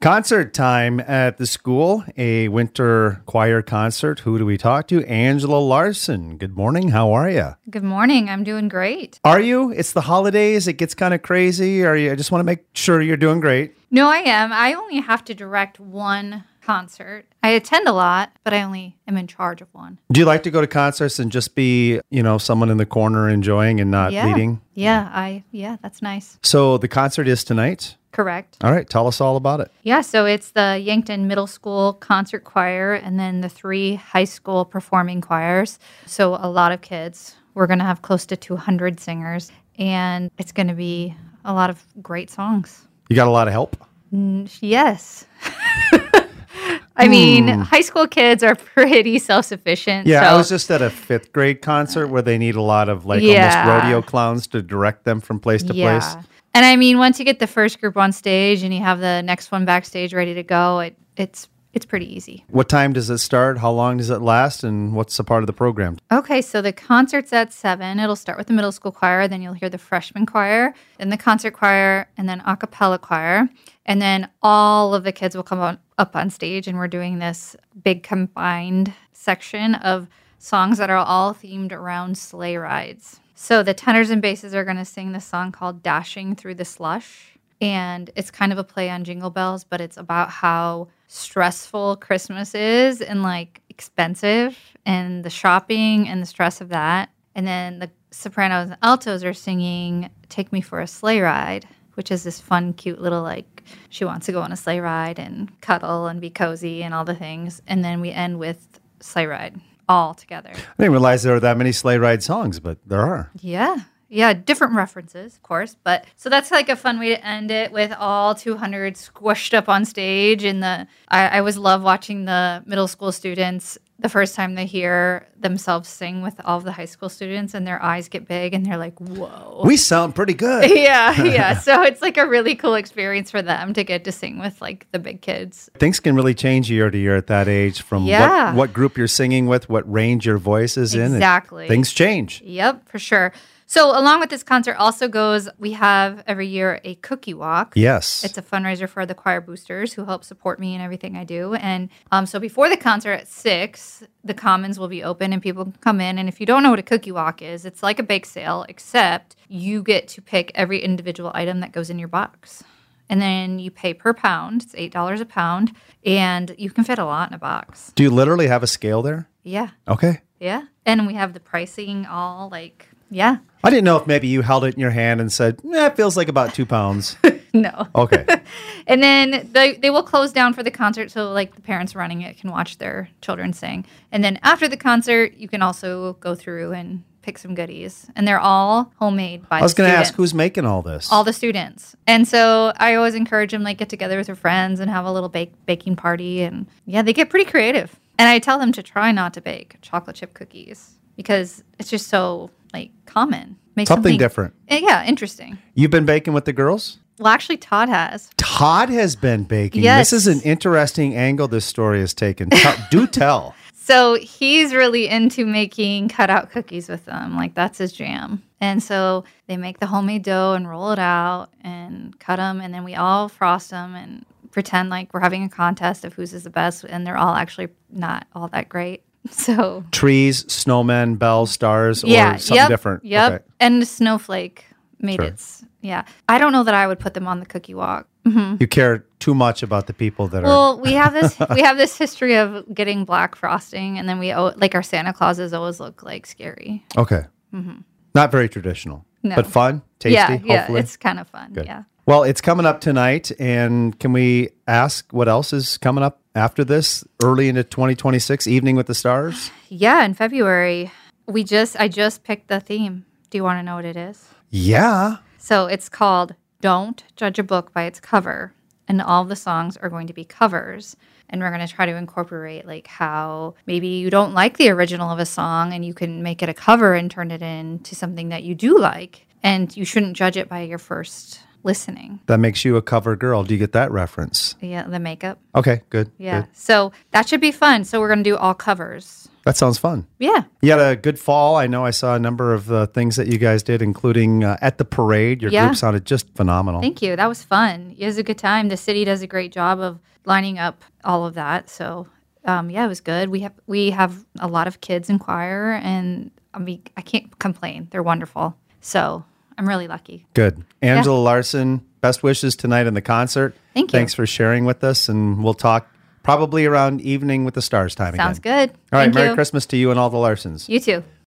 Concert time at the school, a winter choir concert. Who do we talk to? Angela Larson. Good morning. How are you? Good morning. I'm doing great. Are you? It's the holidays. It gets kind of crazy. Are you? I just want to make sure you're doing great. No, I am. I only have to direct one concert. I attend a lot, but I only am in charge of one. Do you like to go to concerts and just be, someone in the corner enjoying and not leading? Yeah, that's nice. So the concert is tonight? Correct. All right. Tell us all about it. Yeah, so it's the Yankton Middle School Concert Choir and then the 3 high school performing choirs. So a lot of kids. We're going to have close to 200 singers, and it's going to be a lot of great songs. You got a lot of help? Yes. I mean, high school kids are pretty self-sufficient. Yeah, so. I was just at a 5th grade concert where they need a lot of almost rodeo clowns to direct them from place to place. And I mean, once you get the first group on stage and you have the next one backstage ready to go, it's pretty easy. What time does it start? How long does it last? And what's the part of the program? Okay, so the concert's at 7. It'll start with the middle school choir, then you'll hear the freshman choir, then the concert choir, and then a cappella choir. And then all of the kids will come up on stage, and we're doing this big combined section of songs that are all themed around sleigh rides. So the tenors and basses are going to sing this song called Dashing Through the Slush. And it's kind of a play on Jingle Bells, but it's about how stressful Christmas is and expensive and the shopping and the stress of that. And then the sopranos and altos are singing Take Me for a Sleigh Ride, which is this fun, cute little she wants to go on a sleigh ride and cuddle and be cozy and all the things. And then we end with Sleigh Ride all together. I didn't realize there were that many sleigh ride songs, but there are. Yeah, different references, of course. But so that's a fun way to end it with all 200 squished up on stage. And I always love watching the middle school students the first time they hear themselves sing with all of the high school students, and their eyes get big and they're like, whoa. We sound pretty good. Yeah. So it's a really cool experience for them to get to sing with the big kids. Things can really change year to year at that age from what group you're singing with, what range your voice is in. Exactly. Things change. Yep, for sure. So along with this concert also goes, we have every year a cookie walk. Yes. It's a fundraiser for the choir boosters who help support me in everything I do. And so before the concert at 6, the commons will be open and people can come in. And if you don't know what a cookie walk is, it's like a bake sale, except you get to pick every individual item that goes in your box. And then you pay per pound. It's $8 a pound. And you can fit a lot in a box. Do you literally have a scale there? Yeah. Okay. Yeah. And we have the pricing all yeah. I didn't know if maybe you held it in your hand and said, it feels like about 2 pounds. No. Okay. And then they will close down for the concert, so the parents running it can watch their children sing. And then after the concert, you can also go through and pick some goodies. And they're all homemade by the students. I was going to ask, who's making all this? All the students. And so I always encourage them, get together with their friends and have a little baking party. And yeah, they get pretty creative. And I tell them to try not to bake chocolate chip cookies because it's just so common. Make something different. Yeah, interesting. You've been baking with the girls? Well, actually, Todd has. Todd has been baking. Yes. This is an interesting angle this story has taken. Do tell. So he's really into making cutout cookies with them. That's his jam. And so they make the homemade dough and roll it out and cut them. And then we all frost them and pretend like we're having a contest of whose is the best. And they're all actually not all that great. So trees, snowmen, bells, stars, or something different. Yep. Okay. And Snowflake made its. Yeah. I don't know that I would put them on the cookie walk. Mm-hmm. You care too much about the people that are. Well, we have this history of getting black frosting, and then our Santa Clauses always look scary. Okay. Mm-hmm. Not very traditional. No. But fun, tasty. Yeah, it's kind of fun. Good. Yeah. Well, it's coming up tonight, and can we ask what else is coming up after this, early into 2026, Evening with the Stars? Yeah, in February, I just picked the theme. Do you want to know what it is? Yeah. So it's called Don't Judge a Book by Its Cover, and all the songs are going to be covers. And we're going to try to incorporate how maybe you don't like the original of a song and you can make it a cover and turn it into something that you do like. And you shouldn't judge it by your first listening. That makes you a cover girl. Do you get that reference? Yeah, the makeup. Okay, good. Yeah. Good. So that should be fun. So we're going to do all covers. That sounds fun. Yeah. You had a good fall. I know I saw a number of things that you guys did, including at the parade. Your group sounded just phenomenal. Thank you. That was fun. It was a good time. The city does a great job of lining up all of that. So, yeah, it was good. We have a lot of kids in choir, and I can't complain. They're wonderful. So I'm really lucky. Good. Angela Larson, best wishes tonight in the concert. Thank you. Thanks for sharing with us, and we'll talk probably around Evening with the Stars time again. Sounds good. All right, Thank Merry you. Christmas to you and all the Larsons. You too.